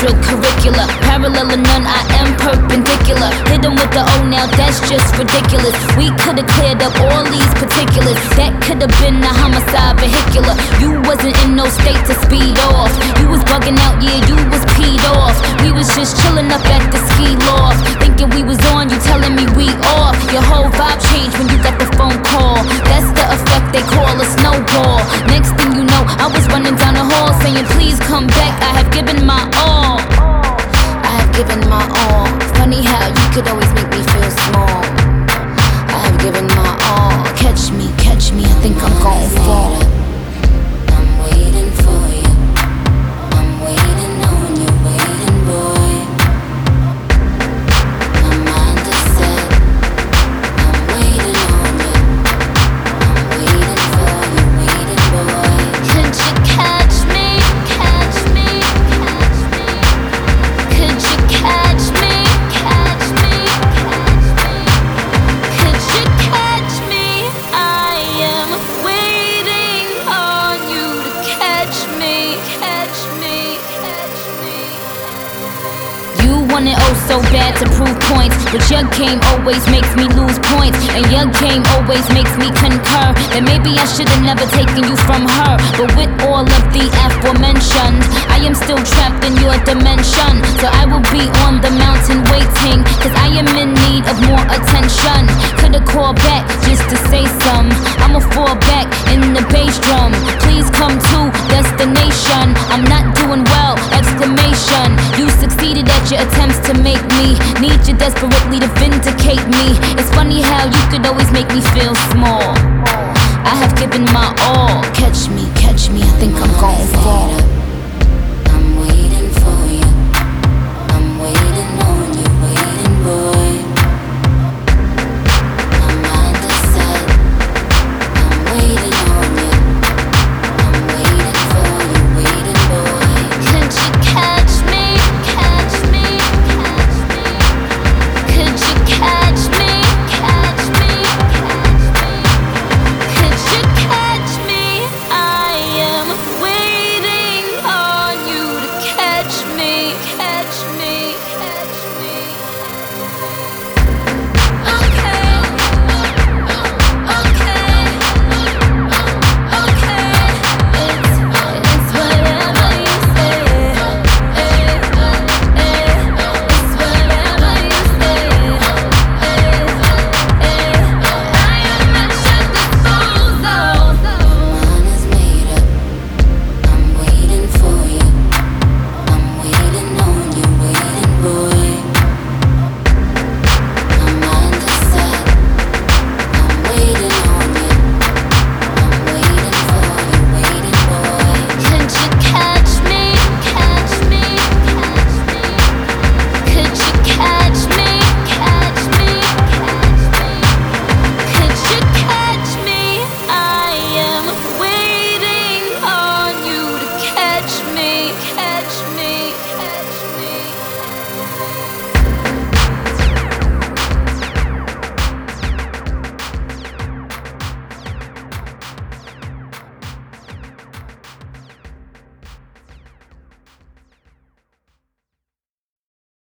extracurricular. Parallel or none, I am perpendicular. Hit them with the O now, that's just ridiculous. We could've cleared up all these particulars. That could've been a homicide vehicular. You wasn't in no state to speed off. You was bugging out, yeah, you was peed off. We was just chilling up at the ski loft, thinking we was on, you telling me we off. Your whole vibe changed when you got the phone call. That's the effect they call a snowball. Next thing you know, I was running down the hall saying, please come back, I have given my all. I have given my all. Funny how you could always make me feel small. I have given my all. Catch me, I think I'm gon' fall. I'm waiting for you. I'm waiting on you, waiting, boy. My mind is set. I'm waiting on you. I'm waiting for you, waiting, boy. Could you catch me? Catch me? Catch me? Could you catch me? Catch me? Catch me? Could you catch me? I am waiting on you to catch me. Catch me? Catch me? You want it oh so bad to prove points, but your game always makes me lose points, and your game always makes me concur that maybe I should've never taken you from her. But with all of the aforementioned, I am still trapped in your dimension. So I will be on the mountain waiting, cause I am in need of more attention. Could've called back just to say some. I'ma fall back in the bass drum. Please come to destination. I'm not doing well, exclamation. You succeeded at your attempts to make me need you desperately to vindicate me. It's funny how you could always make me feel small. I have given my all. Catch me, I think I'm gon' fall.